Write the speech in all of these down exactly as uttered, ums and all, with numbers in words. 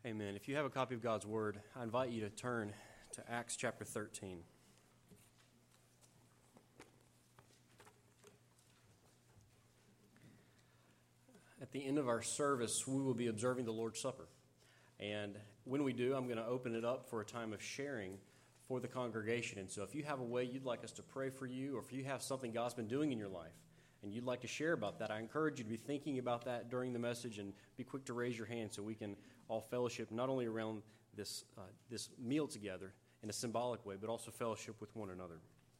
Amen. If you have a copy of God's Word, I invite you to turn to Acts chapter thirteen. At the end of our service, we will be observing the Lord's Supper. And when we do, I'm going to open it up for a time of sharing for the congregation. And so if you have a way you'd like us to pray for you, or if you have something God's been doing in your life, and you'd like to share about that, I encourage you to be thinking about that during the message and be quick to raise your hand so we can all fellowship not only around this uh, this meal together in a symbolic way, but also fellowship with one another.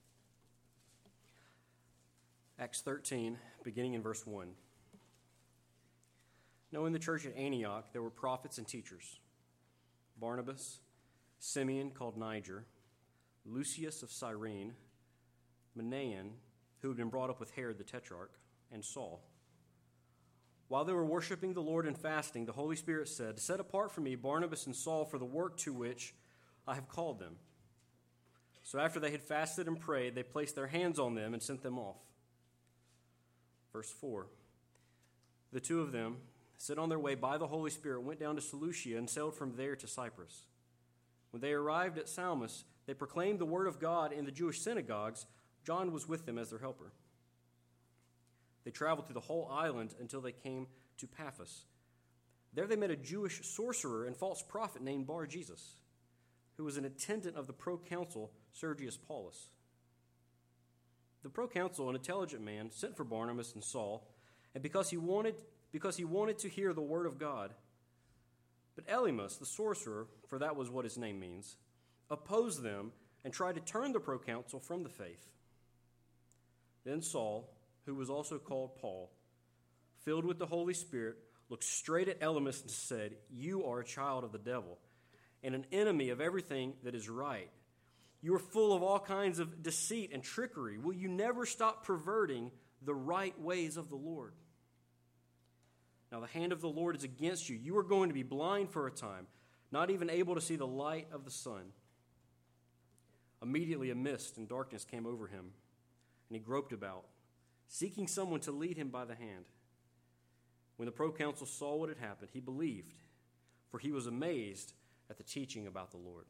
Acts thirteen, beginning in verse one. Now in the church at Antioch there were prophets and teachers: Barnabas, Simeon called Niger, Lucius of Cyrene, Manaen, who had been brought up with Herod the Tetrarch, and Saul. While they were worshiping the Lord and fasting, the Holy Spirit said, "Set apart for me Barnabas and Saul for the work to which I have called them." So after they had fasted and prayed, they placed their hands on them and sent them off. Verse four. The two of them, sent on their way by the Holy Spirit, went down to Seleucia and sailed from there to Cyprus. When they arrived at Salmis, they proclaimed the word of God in the Jewish synagogues. John was with them as their helper. They traveled through the whole island until they came to Paphos. There they met a Jewish sorcerer and false prophet named Bar-Jesus, who was an attendant of the proconsul Sergius Paulus. The proconsul, an intelligent man, sent for Barnabas and Saul, and because he wanted because he wanted to hear the word of God. But Elymas, the sorcerer, for that was what his name means, opposed them and tried to turn the proconsul from the faith. Then Saul, who was also called Paul, filled with the Holy Spirit, looked straight at Elymas and said, "You are a child of the devil, and an enemy of everything that is right. You are full of all kinds of deceit and trickery. Will you never stop perverting the right ways of the Lord? Now the hand of the Lord is against you. You are going to be blind for a time, not even able to see the light of the sun." Immediately a mist and darkness came over him, and he groped about, seeking someone to lead him by the hand. When the proconsul saw what had happened, he believed, for he was amazed at the teaching about the Lord.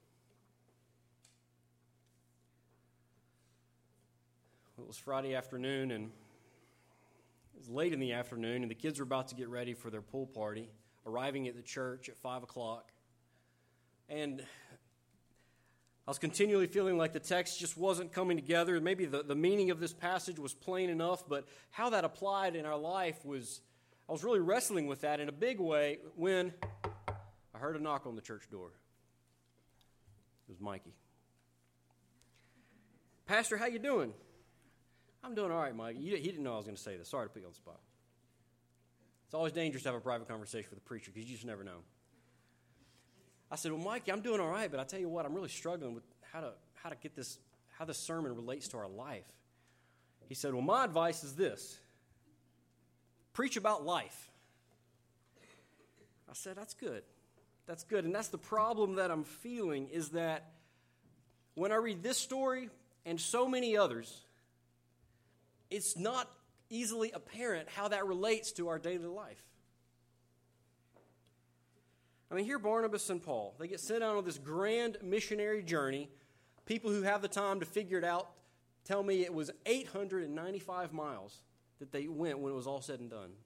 Well, it was Friday afternoon, and it was late in the afternoon, and the kids were about to get ready for their pool party, arriving at the church at five o'clock. And I was continually feeling like the text just wasn't coming together. Maybe the, the meaning of this passage was plain enough, but how that applied in our life was, I was really wrestling with that in a big way when I heard a knock on the church door. It was Mikey. "Pastor, how you doing?" "I'm doing all right, Mike." He didn't know I was going to say this. Sorry to put you on the spot. It's always dangerous to have a private conversation with a preacher because you just never know. I said, "Well, Mikey, I'm doing all right, but I tell you what, I'm really struggling with how to how to get this, how this sermon relates to our life." He said, "Well, my advice is this: preach about life." I said, "That's good. That's good." And that's the problem that I'm feeling, is that when I read this story and so many others, it's not easily apparent how that relates to our daily life. I mean, here Barnabas and Paul, they get sent out on this grand missionary journey. People who have the time to figure it out tell me it was eight hundred ninety-five miles that they went when it was all said and done.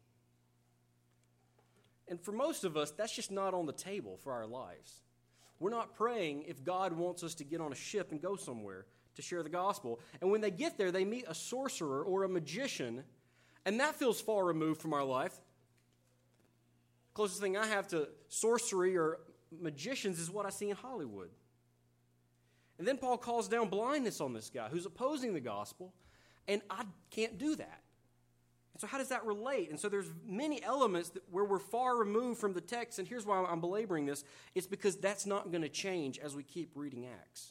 And for most of us, that's just not on the table for our lives. We're not praying if God wants us to get on a ship and go somewhere to share the gospel. And when they get there, they meet a sorcerer or a magician, and that feels far removed from our life. Closest thing I have to sorcery or magicians is what I see in Hollywood. And then Paul calls down blindness on this guy who's opposing the gospel, and I can't do that. And so how does that relate? And so there's many elements that where we're far removed from the text, and here's why I'm belaboring this. It's because that's not going to change as we keep reading Acts.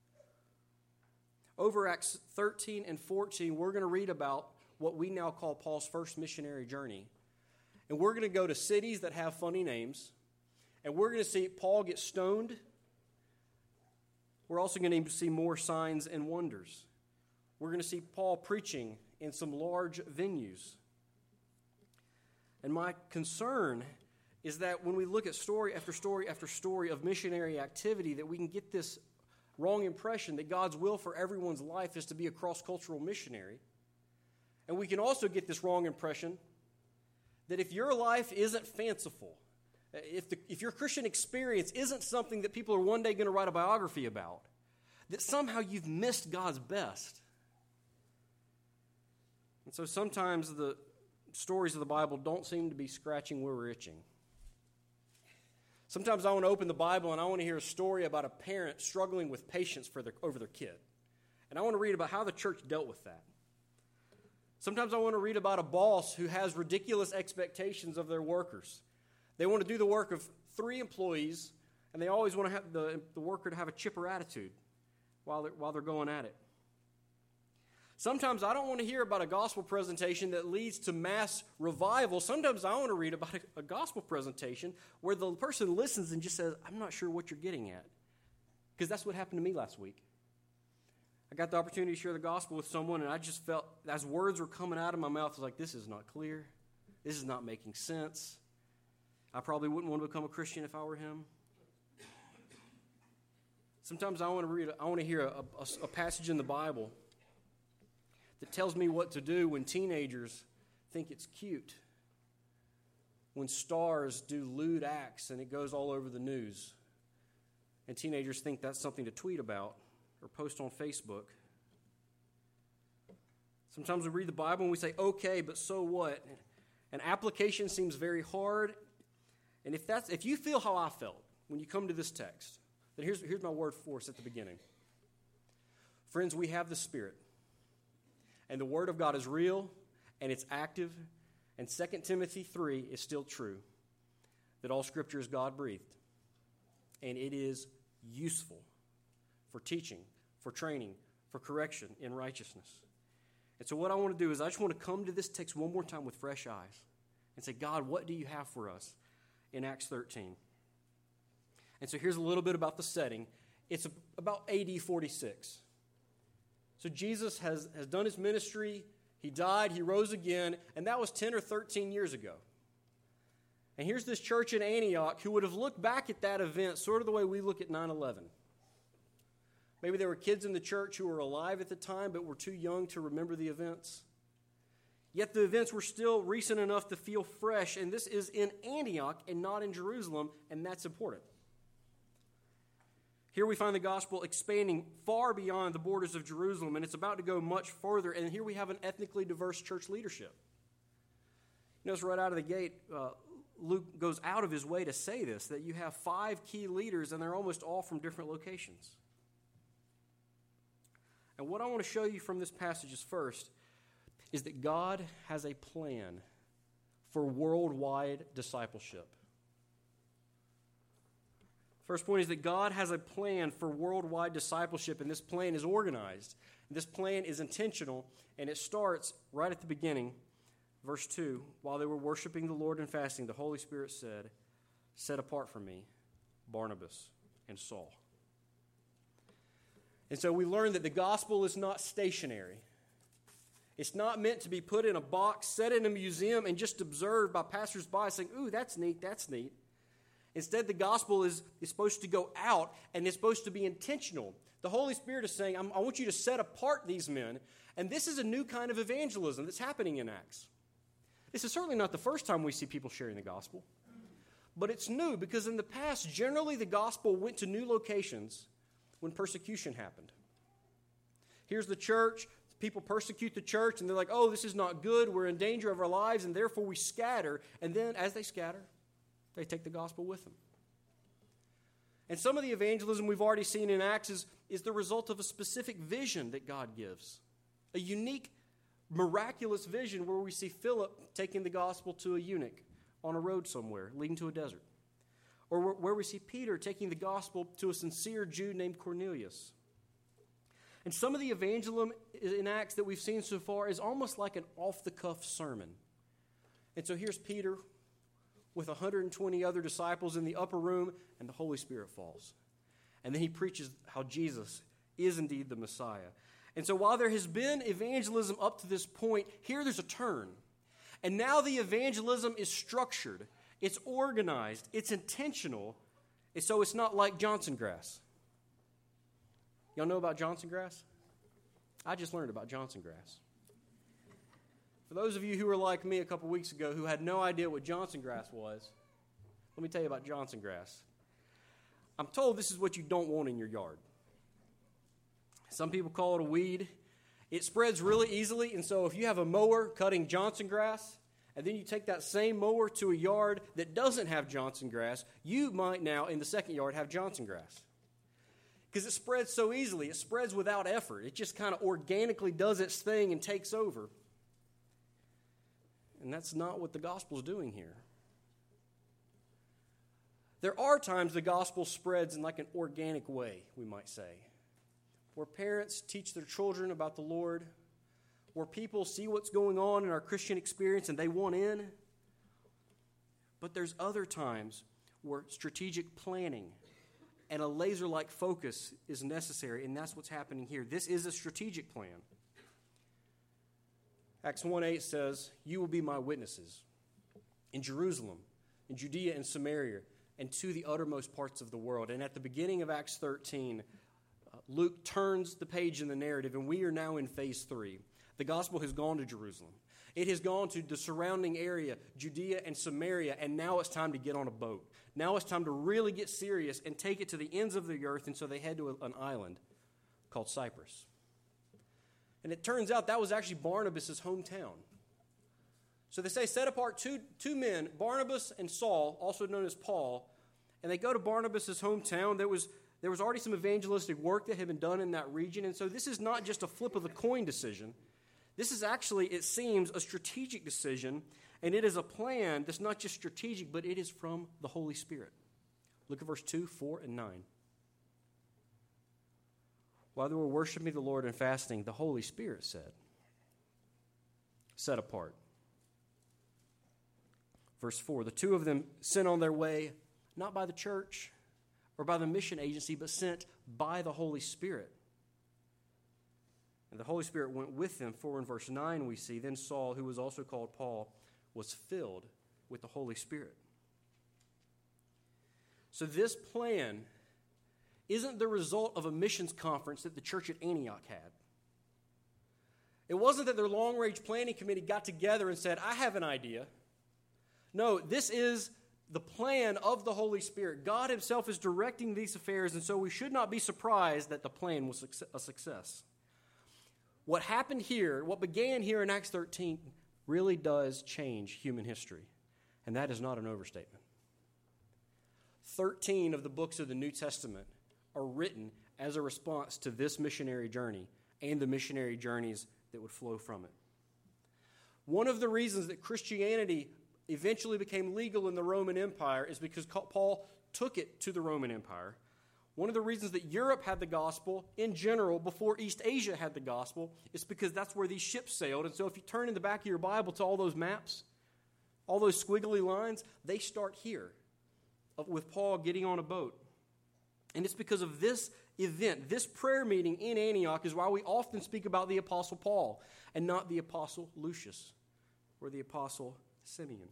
Over Acts thirteen and fourteen, we're going to read about what we now call Paul's first missionary journey. And we're going to go to cities that have funny names. And we're going to see Paul get stoned. We're also going to see more signs and wonders. We're going to see Paul preaching in some large venues. And my concern is that when we look at story after story after story of missionary activity, that we can get this wrong impression that God's will for everyone's life is to be a cross-cultural missionary. And we can also get this wrong impression that if your life isn't fanciful, if, the, if your Christian experience isn't something that people are one day going to write a biography about, that somehow you've missed God's best. And so sometimes the stories of the Bible don't seem to be scratching where we're itching. Sometimes I want to open the Bible and I want to hear a story about a parent struggling with patience for their, over their kid. And I want to read about how the church dealt with that. Sometimes I want to read about a boss who has ridiculous expectations of their workers. They want to do the work of three employees, and they always want to have the, the worker to have a chipper attitude while they're, while they're going at it. Sometimes I don't want to hear about a gospel presentation that leads to mass revival. Sometimes I want to read about a, a gospel presentation where the person listens and just says, I'm not sure what you're getting at. Because that's what happened to me last week. I got the opportunity to share the gospel with someone, and I just felt, as words were coming out of my mouth, I was like, this is not clear. This is not making sense. I probably wouldn't want to become a Christian if I were him. Sometimes I want to read, I want to hear a, a, a passage in the Bible that tells me what to do when teenagers think it's cute, when stars do lewd acts and it goes all over the news, and teenagers think that's something to tweet about or post on Facebook. Sometimes we read the Bible and we say, okay, but so what? And application seems very hard. And if that's if you feel how I felt when you come to this text, then here's, here's my word for us at the beginning. Friends, we have the Spirit. And the Word of God is real, and it's active. And Second Timothy three is still true, that all Scripture is God-breathed. And it is useful for teaching, for training, for correction in righteousness. And so what I want to do is I just want to come to this text one more time with fresh eyes and say, God, what do you have for us in Acts thirteen? And so here's a little bit about the setting. It's about A D forty-six. So Jesus has, has done his ministry, he died, he rose again, and that was ten or thirteen years ago. And here's this church in Antioch who would have looked back at that event sort of the way we look at nine eleven. Maybe there were kids in the church who were alive at the time but were too young to remember the events. Yet the events were still recent enough to feel fresh, and this is in Antioch and not in Jerusalem, and that's important. Here we find the gospel expanding far beyond the borders of Jerusalem, and it's about to go much further. And here we have an ethnically diverse church leadership. You notice right out of the gate, uh, Luke goes out of his way to say this, that you have five key leaders, and they're almost all from different locations. And what I want to show you from this passage is first, is that God has a plan for worldwide discipleship. First point is that God has a plan for worldwide discipleship, and this plan is organized. This plan is intentional, and it starts right at the beginning. Verse two, while they were worshiping the Lord and fasting, the Holy Spirit said, set apart for me Barnabas and Saul. And so we learn that the gospel is not stationary. It's not meant to be put in a box, set in a museum, and just observed by passersby saying, ooh, that's neat, that's neat. Instead, the gospel is, is supposed to go out, and it's supposed to be intentional. The Holy Spirit is saying, I want you to set apart these men, and this is a new kind of evangelism that's happening in Acts. This is certainly not the first time we see people sharing the gospel, but it's new because in the past, generally the gospel went to new locations when persecution happened. Here's the church. People persecute the church, and they're like, oh, this is not good. We're in danger of our lives, and therefore we scatter. And then as they scatter, they take the gospel with them. And some of the evangelism we've already seen in Acts is, is the result of a specific vision that God gives. A unique, miraculous vision where we see Philip taking the gospel to a eunuch on a road somewhere leading to a desert. Or where we see Peter taking the gospel to a sincere Jew named Cornelius. And some of the evangelism in Acts that we've seen so far is almost like an off-the-cuff sermon. And so here's Peter with one hundred twenty other disciples in the upper room, and the Holy Spirit falls. And then he preaches how Jesus is indeed the Messiah. And so while there has been evangelism up to this point, here there's a turn. And now the evangelism is structured. It's organized. It's intentional. And so it's not like Johnson grass. Y'all know about Johnson grass? I just learned about Johnson grass. For those of you who were like me a couple weeks ago who had no idea what Johnson grass was, let me tell you about Johnson grass. I'm told this is what you don't want in your yard. Some people call it a weed. It spreads really easily, and so if you have a mower cutting Johnson grass, and then you take that same mower to a yard that doesn't have Johnson grass, you might now, in the second yard, have Johnson grass. Because it spreads so easily. It spreads without effort. It just kind of organically does its thing and takes over. And that's not what the gospel is doing here. There are times the gospel spreads in like an organic way, we might say, where parents teach their children about the Lord, where people see what's going on in our Christian experience and they want in. But there's other times where strategic planning and a laser-like focus is necessary, and that's what's happening here. This is a strategic plan. Acts one eight says, "You will be my witnesses in Jerusalem, in Judea and Samaria, and to the uttermost parts of the world." And at the beginning of Acts thirteen, uh, Luke turns the page in the narrative, and we are now in phase three. The gospel has gone to Jerusalem. It has gone to the surrounding area, Judea and Samaria, and now it's time to get on a boat. Now it's time to really get serious and take it to the ends of the earth, and so they head to a, an island called Cyprus. And it turns out that was actually Barnabas' hometown. So they say, set apart two, two men, Barnabas and Saul, also known as Paul, and they go to Barnabas' hometown. There was, there was already some evangelistic work that had been done in that region, and so this is not just a flip of the coin decision. This is actually, it seems, a strategic decision, and it is a plan that's not just strategic, but it is from the Holy Spirit. Look at verse two, four, and nine. While they were worshiping the Lord and fasting, the Holy Spirit said, set apart. Verse four, the two of them sent on their way, not by the church or by the mission agency, but sent by the Holy Spirit. And the Holy Spirit went with them, for in verse nine we see, then Saul, who was also called Paul, was filled with the Holy Spirit. So this plan isn't the result of a missions conference that the church at Antioch had. It wasn't that their long-range planning committee got together and said, I have an idea. No, this is the plan of the Holy Spirit. God himself is directing these affairs, and so we should not be surprised that the plan was a success. What happened here, what began here in Acts thirteen, really does change human history, and that is not an overstatement. Thirteen of the books of the New Testament are written as a response to this missionary journey and the missionary journeys that would flow from it. One of the reasons that Christianity eventually became legal in the Roman Empire is because Paul took it to the Roman Empire. One of the reasons that Europe had the gospel in general before East Asia had the gospel is because that's where these ships sailed. And so if you turn in the back of your Bible to all those maps, all those squiggly lines, they start here with Paul getting on a boat. And it's because of this event, this prayer meeting in Antioch is why we often speak about the Apostle Paul and not the Apostle Lucius or the Apostle Simeon.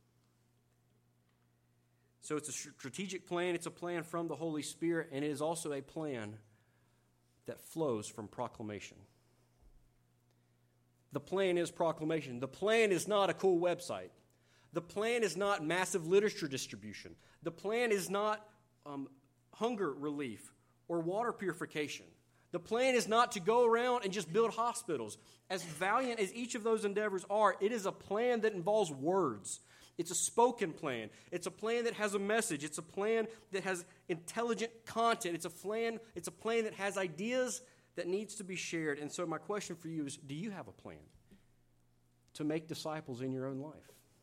So it's a strategic plan. It's a plan from the Holy Spirit, and it is also a plan that flows from proclamation. The plan is proclamation. The plan is not a cool website. The plan is not massive literature distribution. The plan is not um, hunger relief or water purification. The plan is not to go around and just build hospitals. As valiant as each of those endeavors are, it is a plan that involves words. It's a spoken plan. It's a plan that has a message. It's a plan that has intelligent content. It's a plan, it's a plan that has ideas that needs to be shared. And so my question for you is, do you have a plan to make disciples in your own life?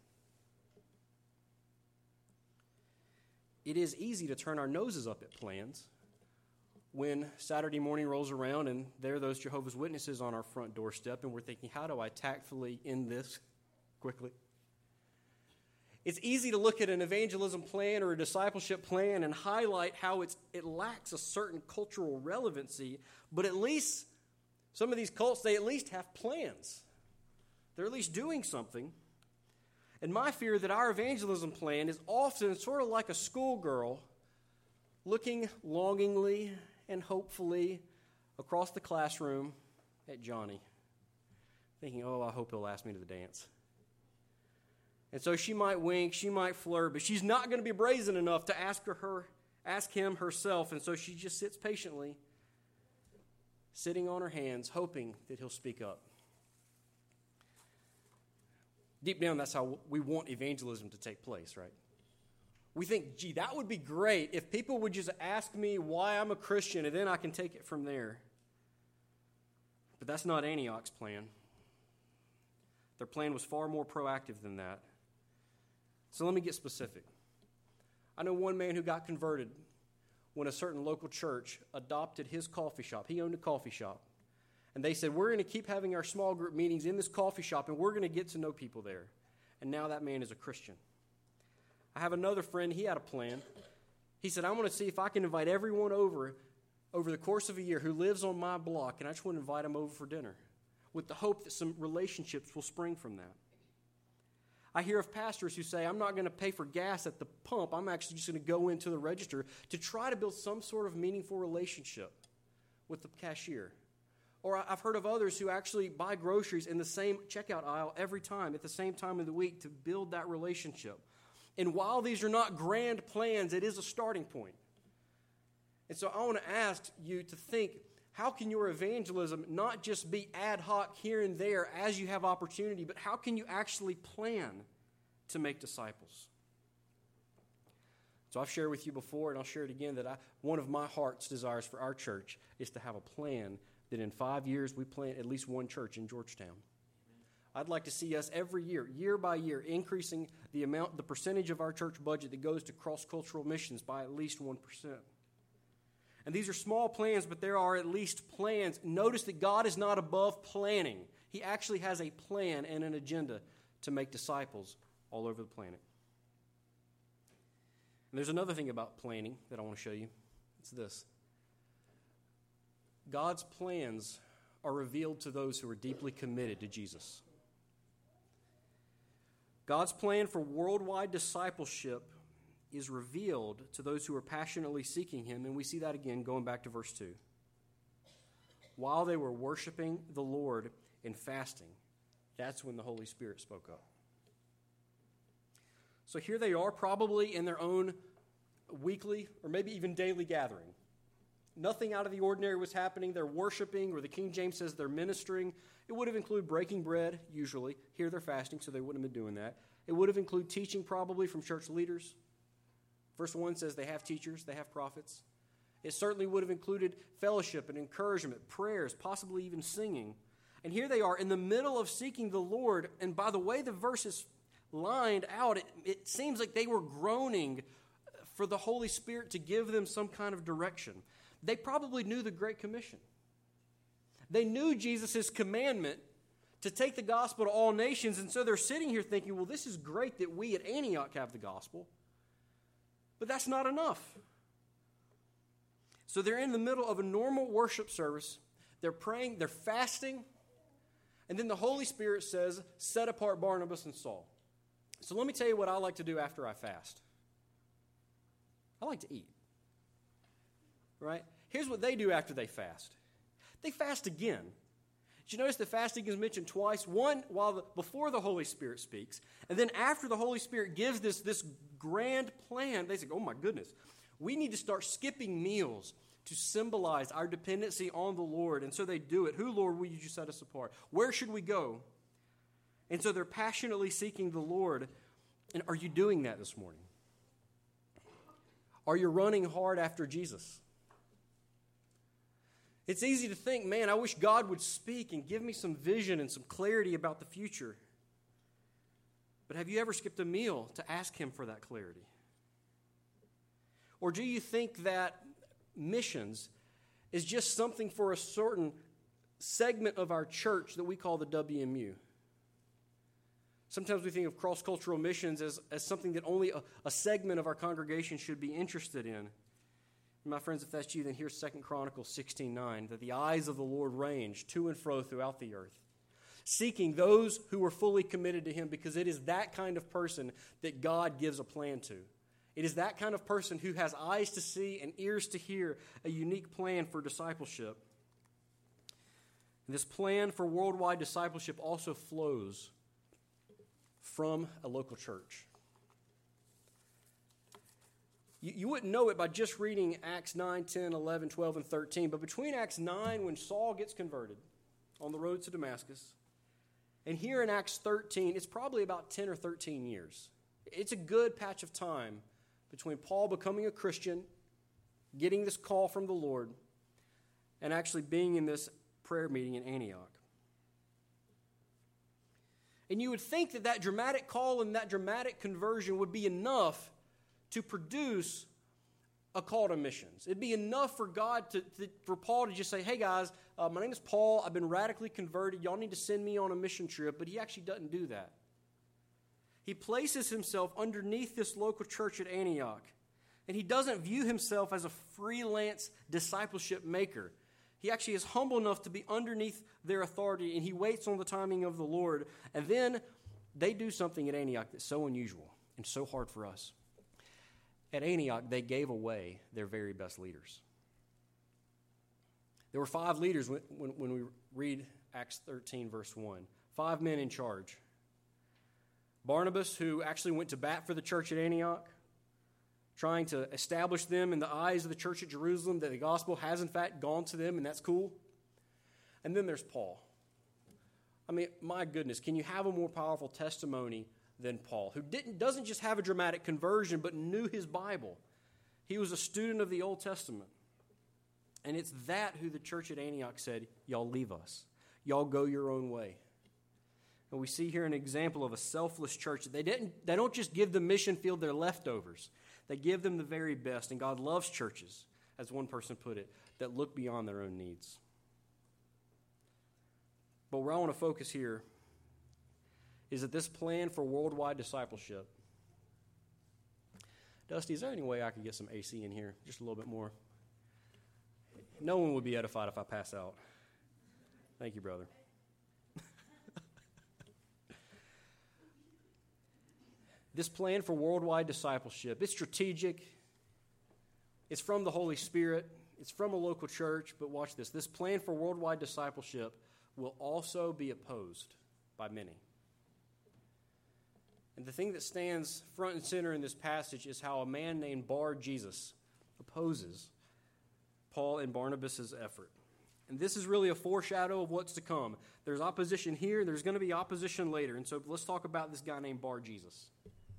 It is easy to turn our noses up at plans when Saturday morning rolls around and there are those Jehovah's Witnesses on our front doorstep, and we're thinking, how do I tactfully end this quickly? It's easy to look at an evangelism plan or a discipleship plan and highlight how it's, it lacks a certain cultural relevancy, but at least some of these cults, they at least have plans. They're at least doing something. And my fear that our evangelism plan is often sort of like a schoolgirl looking longingly and hopefully across the classroom at Johnny, thinking, oh, I hope he'll ask me to the dance. And so she might wink, she might flirt, but she's not going to be brazen enough to ask her, her, ask him herself. And so she just sits patiently, sitting on her hands, hoping that he'll speak up. Deep down, that's how we want evangelism to take place, right? We think, gee, that would be great if people would just ask me why I'm a Christian, and then I can take it from there. But that's not Antioch's plan. Their plan was far more proactive than that. So let me get specific. I know one man who got converted when a certain local church adopted his coffee shop. He owned a coffee shop. And they said, we're going to keep having our small group meetings in this coffee shop, and we're going to get to know people there. And now that man is a Christian. I have another friend, he had a plan. He said, I'm going to see if I can invite everyone over over the course of a year who lives on my block, and I just want to invite them over for dinner with the hope that some relationships will spring from that. I hear of pastors who say, I'm not going to pay for gas at the pump. I'm actually just going to go into the register to try to build some sort of meaningful relationship with the cashier. Or I've heard of others who actually buy groceries in the same checkout aisle every time, at the same time of the week, to build that relationship. And while these are not grand plans, it is a starting point. And so I want to ask you to think, how can your evangelism not just be ad hoc here and there as you have opportunity, but how can you actually plan to make disciples? So I've shared with you before, and I'll share it again, that I, one of my heart's desires for our church is to have a plan that in five years we plant at least one church in Georgetown. I'd like to see us every year, year by year, increasing the amount, the percentage of our church budget that goes to cross-cultural missions by at least one percent. And these are small plans, but there are at least plans. Notice that God is not above planning. He actually has a plan and an agenda to make disciples all over the planet. And there's another thing about planning that I want to show you. It's this. God's plans are revealed to those who are deeply committed to Jesus. God's plan for worldwide discipleship is revealed to those who are passionately seeking Him, and we see that again going back to verse two. While they were worshiping the Lord and fasting, that's when the Holy Spirit spoke up. So here they are, probably in their own weekly or maybe even daily gathering. Nothing out of the ordinary was happening. They're worshiping, or the King James says they're ministering. It would have included breaking bread, usually. Here they're fasting, so they wouldn't have been doing that. It would have included teaching, probably, from church leaders. Verse one says they have teachers, they have prophets. It certainly would have included fellowship and encouragement, prayers, possibly even singing. And here they are in the middle of seeking the Lord, and by the way the verse is lined out, it, it seems like they were groaning for the Holy Spirit to give them some kind of direction. They probably knew the Great Commission. They knew Jesus' commandment to take the gospel to all nations, and so they're sitting here thinking, well, this is great that we at Antioch have the gospel, but that's not enough. So they're in the middle of a normal worship service. They're praying, they're fasting, and then the Holy Spirit says, set apart Barnabas and Saul. So let me tell you what I like to do after I fast. I like to eat. Right? Here's what they do after they fast. They fast again. Did you notice that fasting is mentioned twice? One while the, before the Holy Spirit speaks, and then after the Holy Spirit gives this, this grand plan, they say, oh my goodness, we need to start skipping meals to symbolize our dependency on the Lord. And so they do it. Who, Lord, will you set us apart? Where should we go? And so they're passionately seeking the Lord. And are you doing that this morning? Are you running hard after Jesus? It's easy to think, man, I wish God would speak and give me some vision and some clarity about the future. But have you ever skipped a meal to ask Him for that clarity? Or do you think that missions is just something for a certain segment of our church that we call the W M U? Sometimes we think of cross-cultural missions as, as something that only a, a segment of our congregation should be interested in. My friends, if that's you, then here's Second Chronicles sixteen nine, that the eyes of the Lord range to and fro throughout the earth, seeking those who were fully committed to him, because it is that kind of person that God gives a plan to. It is that kind of person who has eyes to see and ears to hear a unique plan for discipleship. And this plan for worldwide discipleship also flows from a local church. You, you wouldn't know it by just reading Acts nine, ten, eleven, twelve, and thirteen, but between Acts nine, when Saul gets converted on the road to Damascus, and here in Acts thirteen, it's probably about ten or thirteen years. It's a good patch of time between Paul becoming a Christian, getting this call from the Lord, and actually being in this prayer meeting in Antioch. And you would think that that dramatic call and that dramatic conversion would be enough to produce a call to missions. It'd be enough for God to, to for Paul to just say, hey guys, uh, my name is Paul, I've been radically converted, y'all need to send me on a mission trip, but he actually doesn't do that. He places himself underneath this local church at Antioch, and he doesn't view himself as a freelance discipleship maker. He actually is humble enough to be underneath their authority, and he waits on the timing of the Lord. And then they do something at Antioch that's so unusual and so hard for us. At Antioch, they gave away their very best leaders. There were five leaders when, when, when we read Acts thirteen, verse one. Five men in charge. Barnabas, who actually went to bat for the church at Antioch, trying to establish them in the eyes of the church at Jerusalem that the gospel has in fact gone to them, and that's cool. And then there's Paul. I mean, my goodness, can you have a more powerful testimony than Paul, who didn't doesn't just have a dramatic conversion, but knew his Bible? He was a student of the Old Testament. And it's that who the church at Antioch said, y'all leave us. Y'all go your own way. And we see here an example of a selfless church. They didn't. They don't just give the mission field their leftovers. They give them the very best. And God loves churches, as one person put it, that look beyond their own needs. But where I want to focus here is that this plan for worldwide discipleship. Dusty, is there any way I could get some A C in here? Just a little bit more. No one would be edified if I pass out. Thank you, brother. This plan for worldwide discipleship, it's strategic. It's from the Holy Spirit. It's from a local church. But watch this. This plan for worldwide discipleship will also be opposed by many. And the thing that stands front and center in this passage is how a man named Bar-Jesus opposes Paul and Barnabas' effort. And this is really a foreshadow of what's to come. There's opposition here. There's going to be opposition later. And so let's talk about this guy named Bar-Jesus.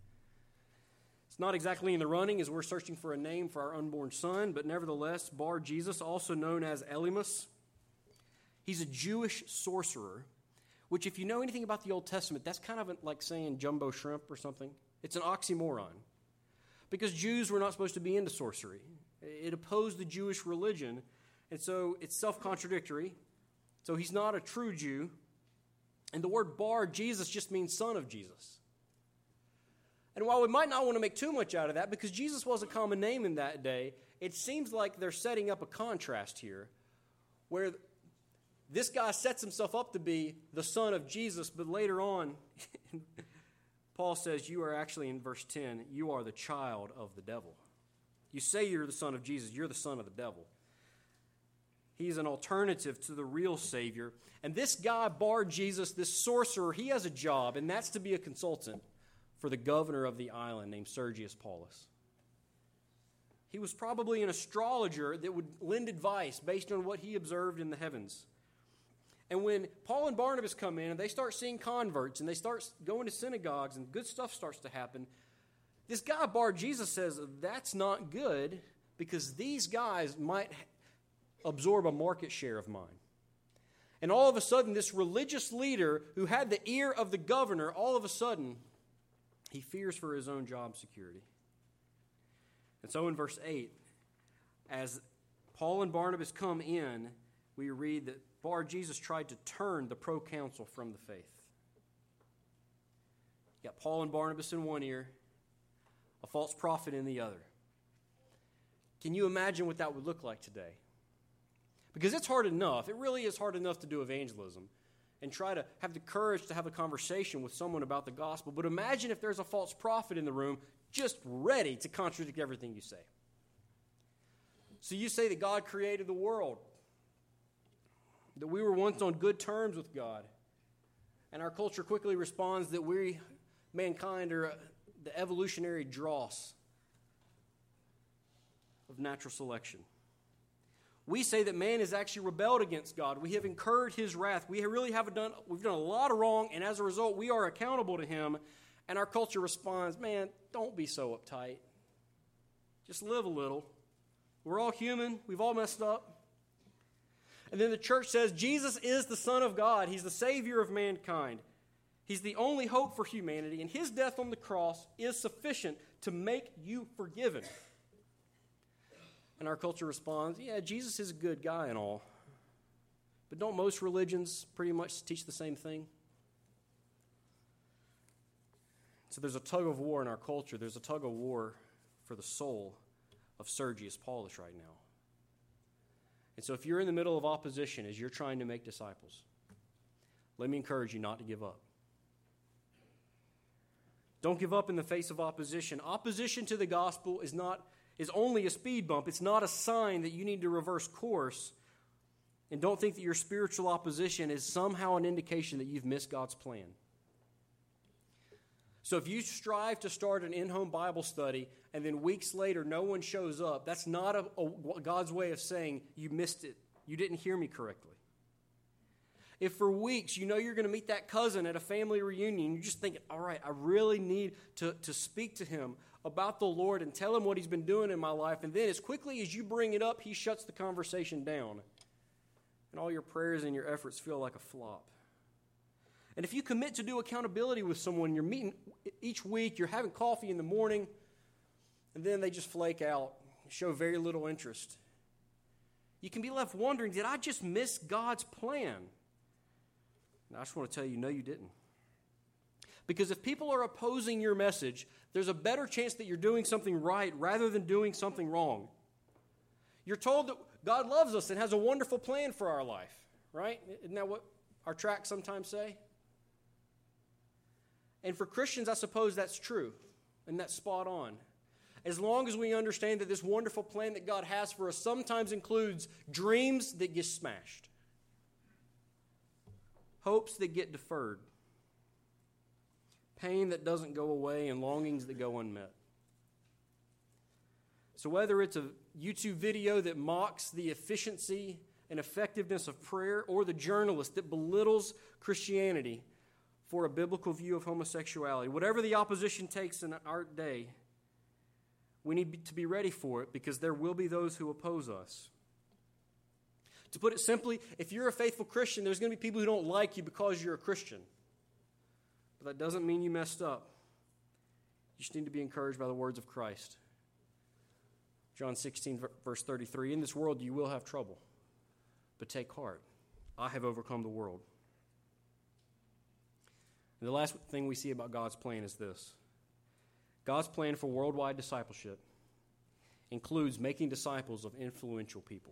It's not exactly in the running as we're searching for a name for our unborn son, but nevertheless, Bar-Jesus, also known as Elymas, he's a Jewish sorcerer, which if you know anything about the Old Testament, that's kind of like saying jumbo shrimp or something. It's an oxymoron. Because Jews were not supposed to be into sorcery. It opposed the Jewish religion, and so it's self-contradictory. So he's not a true Jew. And the word Bar-Jesus just means son of Jesus. And while we might not want to make too much out of that, because Jesus was a common name in that day, it seems like they're setting up a contrast here, where this guy sets himself up to be the son of Jesus, but later on, Paul says, you are actually, in verse ten, you are the child of the devil. You say you're the son of Jesus, you're the son of the devil. He's an alternative to the real Savior. And this guy, Bar-Jesus, this sorcerer, he has a job, and that's to be a consultant for the governor of the island named Sergius Paulus. He was probably an astrologer that would lend advice based on what he observed in the heavens. And when Paul and Barnabas come in and they start seeing converts and they start going to synagogues and good stuff starts to happen, this guy Bar-Jesus says, that's not good because these guys might absorb a market share of mine. And all of a sudden, this religious leader who had the ear of the governor, all of a sudden, he fears for his own job security. And so in verse eight, as Paul and Barnabas come in, we read that Bar-Jesus tried to turn the proconsul from the faith. You got Paul and Barnabas in one ear, a false prophet in the other. Can you imagine what that would look like today? Because it's hard enough. It really is hard enough to do evangelism. and try to have the courage to have a conversation with someone about the gospel. But imagine if there's a false prophet in the room just ready to contradict everything you say. So you say that God created the world, that we were once on good terms with God, and our culture quickly responds that we, mankind, are the evolutionary dross of natural selection. We say that man has actually rebelled against God. We have incurred his wrath. We really have done, we've done a lot of wrong, and as a result, we are accountable to him. And our culture responds, man, don't be so uptight. Just live a little. We're all human. We've all messed up. And then the church says, Jesus is the Son of God. He's the Savior of mankind. He's the only hope for humanity, and his death on the cross is sufficient to make you forgiven. And our culture responds, yeah, Jesus is a good guy and all. But don't most religions pretty much teach the same thing? So there's a tug of war in our culture. There's a tug of war for the soul of Sergius Paulus right now. And so if you're in the middle of opposition as you're trying to make disciples, let me encourage you not to give up. Don't give up in the face of opposition. Opposition to the gospel is not is only a speed bump. It's not a sign that you need to reverse course. And don't think that your spiritual opposition is somehow an indication that you've missed God's plan. So if you strive to start an in-home Bible study and then weeks later no one shows up, that's not a, a, God's way of saying you missed it. You didn't hear me correctly. If for weeks you know you're going to meet that cousin at a family reunion, you're just thinking, all right, I really need to, to speak to him about the Lord and tell him what he's been doing in my life. And then as quickly as you bring it up, he shuts the conversation down. And all your prayers and your efforts feel like a flop. And if you commit to do accountability with someone, you're meeting each week, you're having coffee in the morning, and then they just flake out, show very little interest, you can be left wondering, did I just miss God's plan? And I just want to tell you, no, you didn't. Because if people are opposing your message, there's a better chance that you're doing something right rather than doing something wrong. You're told that God loves us and has a wonderful plan for our life, right? Isn't that what our tracts sometimes say? And for Christians, I suppose that's true, and that's spot on. As long as we understand that this wonderful plan that God has for us sometimes includes dreams that get smashed, hopes that get deferred, pain that doesn't go away, and longings that go unmet. So whether it's a YouTube video that mocks the efficiency and effectiveness of prayer, or the journalist that belittles Christianity for a biblical view of homosexuality, whatever the opposition takes in our day, we need to be ready for it, because there will be those who oppose us. To put it simply, if you're a faithful Christian, there's going to be people who don't like you because you're a Christian. But that doesn't mean you messed up. You just need to be encouraged by the words of Christ. John sixteen, verse thirty-three, in this world you will have trouble, but take heart. I have overcome the world. And the last thing we see about God's plan is this. God's plan for worldwide discipleship includes making disciples of influential people.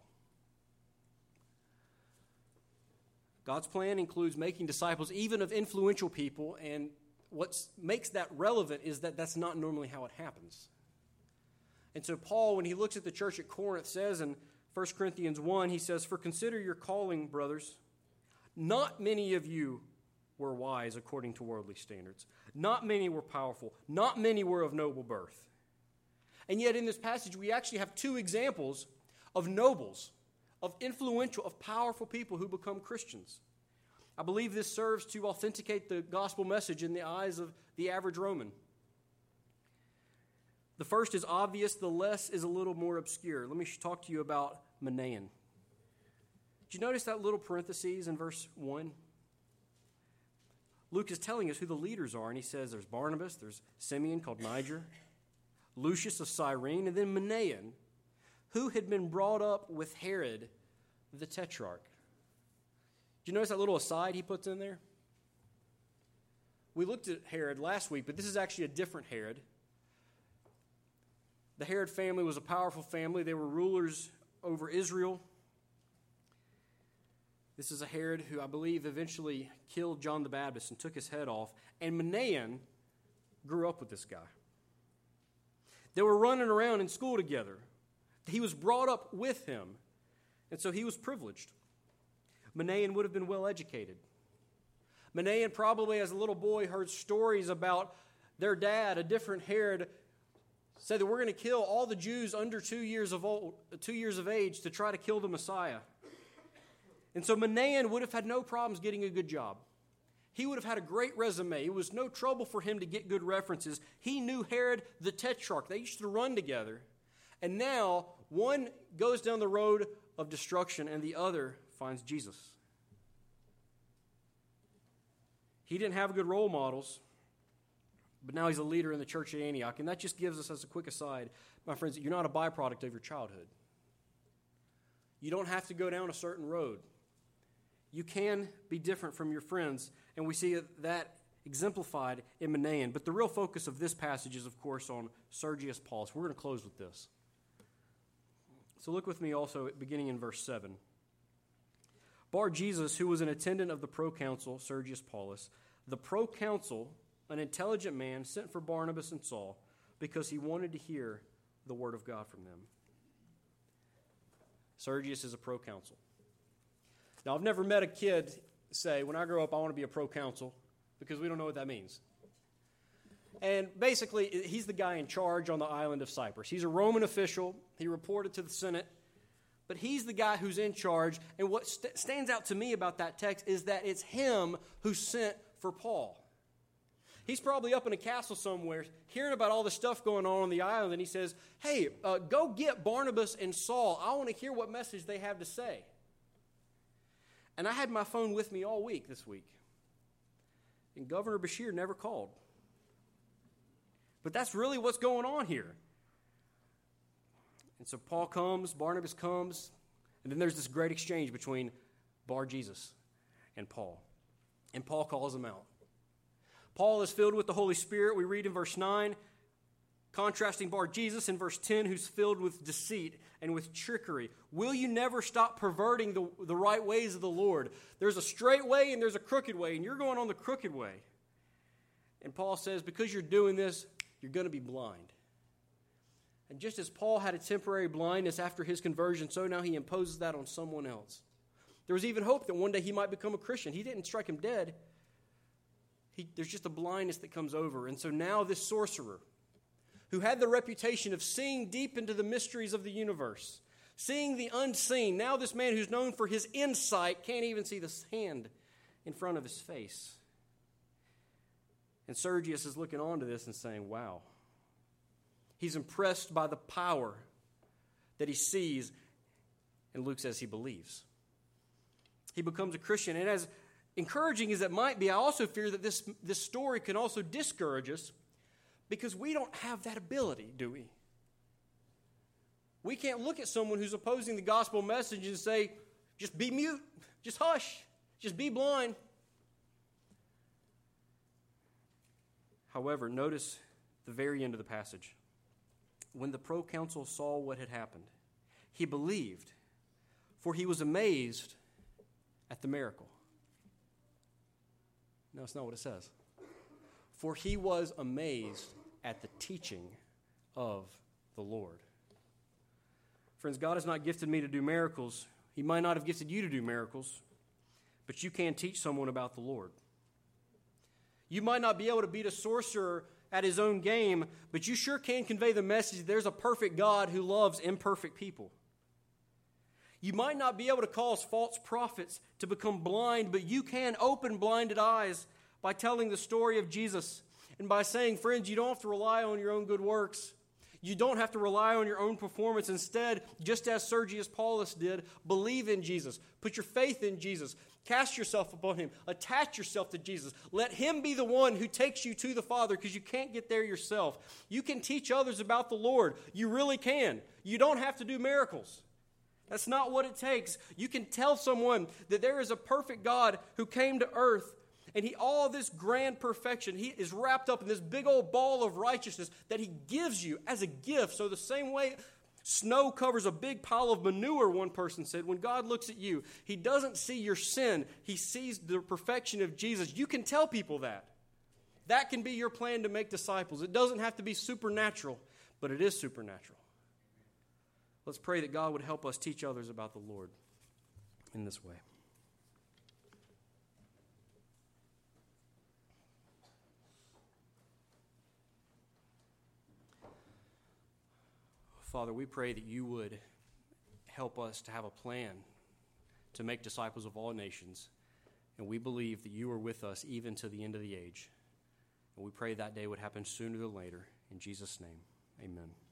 God's plan includes making disciples even of influential people, and what makes that relevant is that that's not normally how it happens. And so Paul, when he looks at the church at Corinth, says in First Corinthians one, he says, "For consider your calling, brothers. Not many of you were wise according to worldly standards. Not many were powerful. Not many were of noble birth." And yet in this passage, we actually have two examples of nobles, of influential, of powerful people who become Christians. I believe this serves to authenticate the gospel message in the eyes of the average Roman. The first is obvious, the less is a little more obscure. Let me talk to you about Manaen. Did you notice that little parentheses in verse one? Luke is telling us who the leaders are, and he says there's Barnabas, there's Simeon called Niger, Lucius of Cyrene, and then Manaen, who had been brought up with Herod the Tetrarch. Did you notice that little aside he puts in there? We looked at Herod last week, but this is actually a different Herod. The Herod family was a powerful family. They were rulers over Israel. This is a Herod who I believe eventually killed John the Baptist and took his head off. And Manaen grew up with this guy. They were running around in school together. He was brought up with him. And so he was privileged. Manaen would have been well educated. Manaen probably as a little boy heard stories about their dad, a different Herod, said that we're going to kill all the Jews under two years of old, two years of age to try to kill the Messiah. And so Manaen would have had no problems getting a good job. He would have had a great resume. It was no trouble for him to get good references. He knew Herod the Tetrarch. They used to run together. And now one goes down the road of destruction and the other finds Jesus. He didn't have good role models, but now he's a leader in the church at Antioch. And that just gives us, as a quick aside, my friends, you're not a byproduct of your childhood. You don't have to go down a certain road. You can be different from your friends, and we see that exemplified in Manaen. But the real focus of this passage is, of course, on Sergius Paulus. We're going to close with this. So look with me also beginning in verse seven. Bar Jesus, who was an attendant of the proconsul Sergius Paulus, the proconsul, an intelligent man, sent for Barnabas and Saul because he wanted to hear the word of God from them. Sergius is a proconsul. Now, I've never met a kid say, when I grow up, I want to be a proconsul, because we don't know what that means. And basically, he's the guy in charge on the island of Cyprus. He's a Roman official. He reported to the Senate. But he's the guy who's in charge. And what st- stands out to me about that text is that it's him who sent for Paul. He's probably up in a castle somewhere, hearing about all the stuff going on on the island, and he says, hey, uh, go get Barnabas and Saul. I want to hear what message they have to say. And I had my phone with me all week this week. And Governor Bashir never called. But that's really what's going on here. And so Paul comes, Barnabas comes, and then there's this great exchange between Bar Jesus and Paul. And Paul calls him out. Paul is filled with the Holy Spirit. We read in verse nine, contrasting Bar Jesus in verse ten, who's filled with deceit and with trickery. Will you never stop perverting the, the right ways of the Lord? There's a straight way and there's a crooked way, and you're going on the crooked way. And Paul says, because you're doing this, you're going to be blind. And just as Paul had a temporary blindness after his conversion, so now he imposes that on someone else. There was even hope that one day he might become a Christian. He didn't strike him dead. He, there's just a blindness that comes over. And so now this sorcerer, who had the reputation of seeing deep into the mysteries of the universe, seeing the unseen, now this man who's known for his insight can't even see the hand in front of his face. And Sergius is looking on to this and saying, wow. He's impressed by the power that he sees, and Luke says he believes. He becomes a Christian, and as encouraging as it might be, I also fear that this, this story can also discourage us, because we don't have that ability, do we? We can't look at someone who's opposing the gospel message and say, just be mute, just hush, just be blind. However, notice the very end of the passage. When the proconsul saw what had happened, he believed, for he was amazed at the miracle. No, it's not what it says. For he was amazed at the teaching of the Lord. Friends, God has not gifted me to do miracles. He might not have gifted you to do miracles, but you can teach someone about the Lord. You might not be able to beat a sorcerer at his own game, but you sure can convey the message that there's a perfect God who loves imperfect people. You might not be able to cause false prophets to become blind, but you can open blinded eyes by telling the story of Jesus and by saying, friends, you don't have to rely on your own good works. You don't have to rely on your own performance. Instead, just as Sergius Paulus did, believe in Jesus. Put your faith in Jesus. Cast yourself upon him. Attach yourself to Jesus. Let him be the one who takes you to the Father, because you can't get there yourself. You can teach others about the Lord. You really can. You don't have to do miracles. That's not what it takes. You can tell someone that there is a perfect God who came to earth, and he, all this grand perfection, he is wrapped up in this big old ball of righteousness that he gives you as a gift. So the same way Snow covers a big pile of manure, one person said. When God looks at you, he doesn't see your sin. He sees the perfection of Jesus. You can tell people that. That can be your plan to make disciples. It doesn't have to be supernatural, but it is supernatural. Let's pray that God would help us teach others about the Lord in this way. Father, we pray that you would help us to have a plan to make disciples of all nations. And we believe that you are with us even to the end of the age. And we pray that day would happen sooner than later. In Jesus' name, amen.